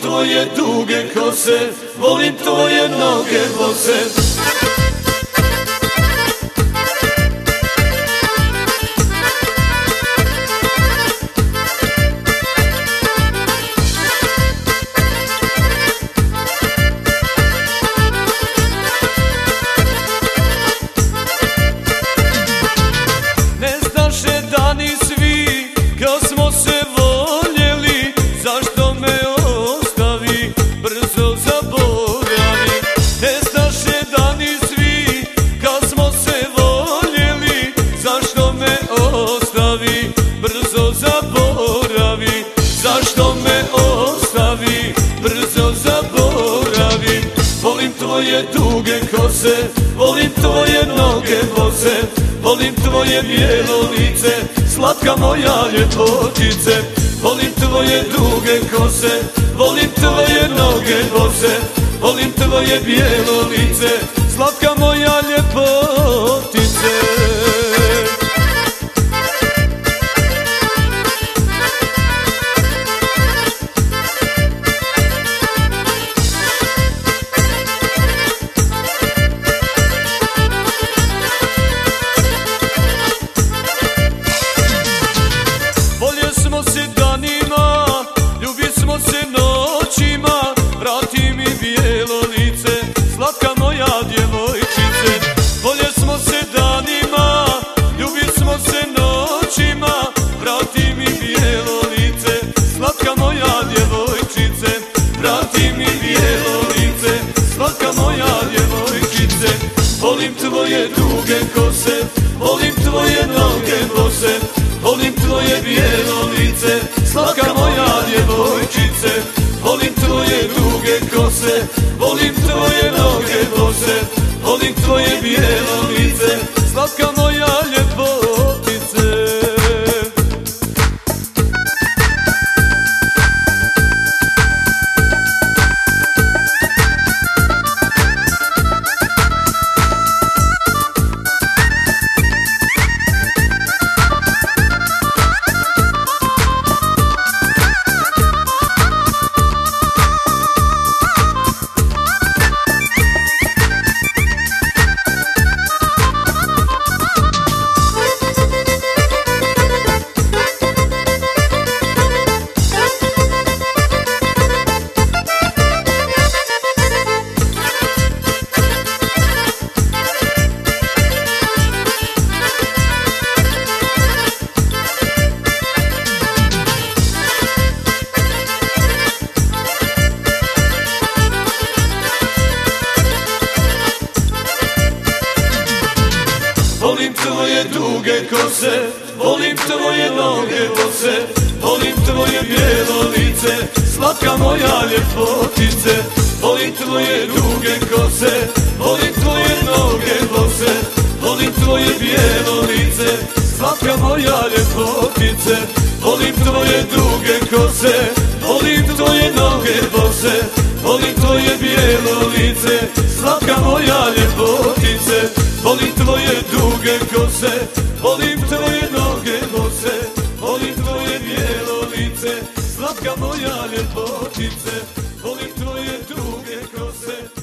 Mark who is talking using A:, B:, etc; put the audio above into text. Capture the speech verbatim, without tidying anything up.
A: tvoje duge kose, volim tvoje noge bose.
B: Brzo zaboravi, zašto me ostavi, brzo zaboravi.
A: Volim tvoje duge kose, volim tvoje noge bose, volim tvoje bijelo lice, slatka moja ljepotice. Volim tvoje duge kose, volim tvoje noge bose, volim tvoje bijelo lice, slatka moja ljepotice.
B: Smo se danima, ljubi smo se noćima, vrati mi bijelo lice, slatka moja djevojčice. Bolje smo se danima, ljubi smo se noćima, vrati mi bijelo lice, slatka moja djevojčice. Vrati mi bijelo lice, slatka moja djevojčice.
A: Volim tvoje duge kose, volim tvoje noge bose, volim tvoje bijelo lice, slatka moja djevojčice. Volim tvoje duge kose, volim tvoje noge bose, volim tvoje bijelo lice, slatka moja ljepotice. Volim tvoje duge kose, volim tvoje noge bose, volim tvoje bijelo lice, slatka moja ljepotice. Volim tvoje duge kose, volim tvoje noge bose, volim tvoje bijelo lice, slatka moja ljepotice. Volim tvoje duge kose, volim tvoje noge bose, volim tvoje bijelo lice, slatka moja ljepotice. Volim tvoje duge kose, volim tvoje noge bose, volim tvoje bijelo lice, slatka moja ljepotice. Volim tvoje duge kose.